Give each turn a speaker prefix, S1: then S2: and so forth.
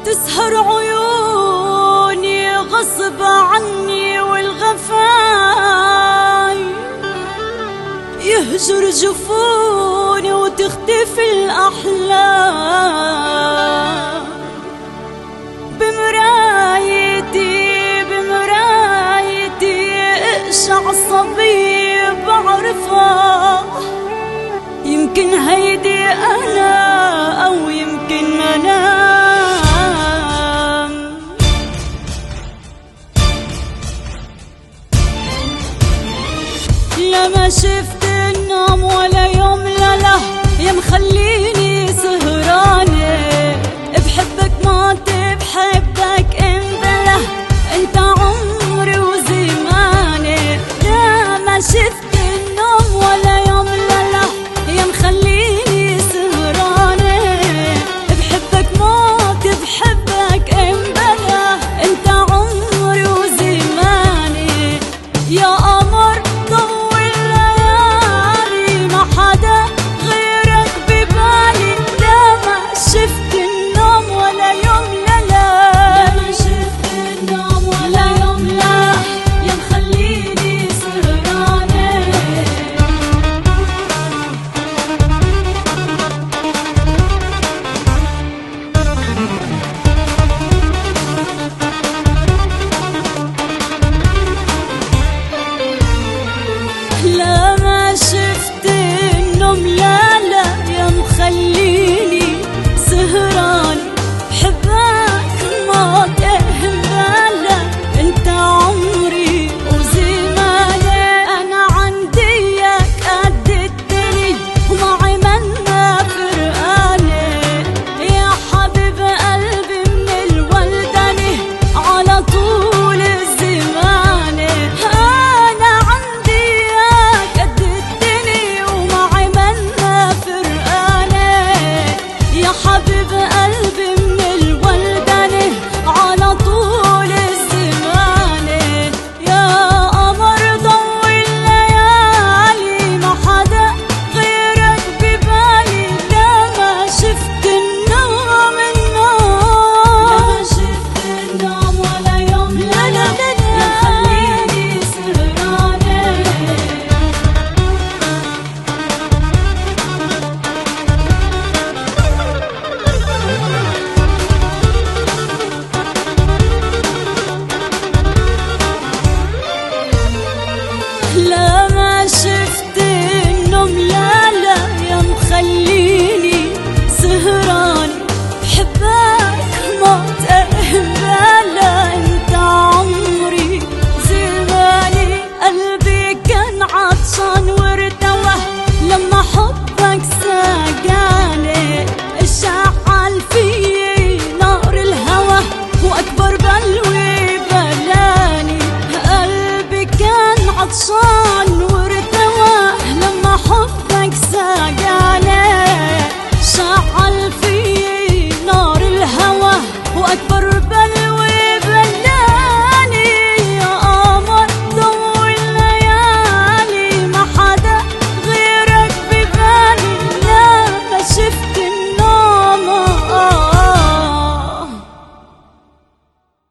S1: تسهر عيوني غصب عني والغفاي يهجر جفوني وتختفي الأحلام. بمرايتي اقشع صبي بعرفها، يمكن هيدي أنا أو يمكن أنام. لا ما شفت النوم ولا يوم لا يا مخليني سهرانة، بحبك موت بحبك انبله، انت عمري وزماني. لا ما شفت النوم ولا يوم لا يا مخليني سهرانة، بحبك موت بحبك انبله، انت عمري وزماني. يا قمر طول ليالي ما حدا غيرك ببالي. لا ما شفت النوم ولا يوم لا ما شفت النوم ولا يوم لا يا مخليني سهرانة. لا ما شفت النوم لا يا مخليني سهراني، حبك موت اهمالة، انت عمري وزماني. انا عندي اياك قد الدنيا ومعي منا فرقانة، يا حبيب قلبي من الولداني على طول الزماني. انا عندي اياك قد الدنيا ومعي منا فرقانة، يا حبيب قلبي من الولداني على طول الزماني. يا قمر ضوي الليالي ما حدا غيرك ببالي. لا ما شفت النوم لا ما شفت النوم ولا يوم لا يا مخليني سهرانة. لا ما شفت النوم لا يا مخليني سهراني، حبك موت اهمالة، انت عمري زماني. قلبي كان عطشان وارتوى لما حبك سقاني، اشعل فيي نار الهوى واكبر بلوي بلاني. قلبي كان عطشان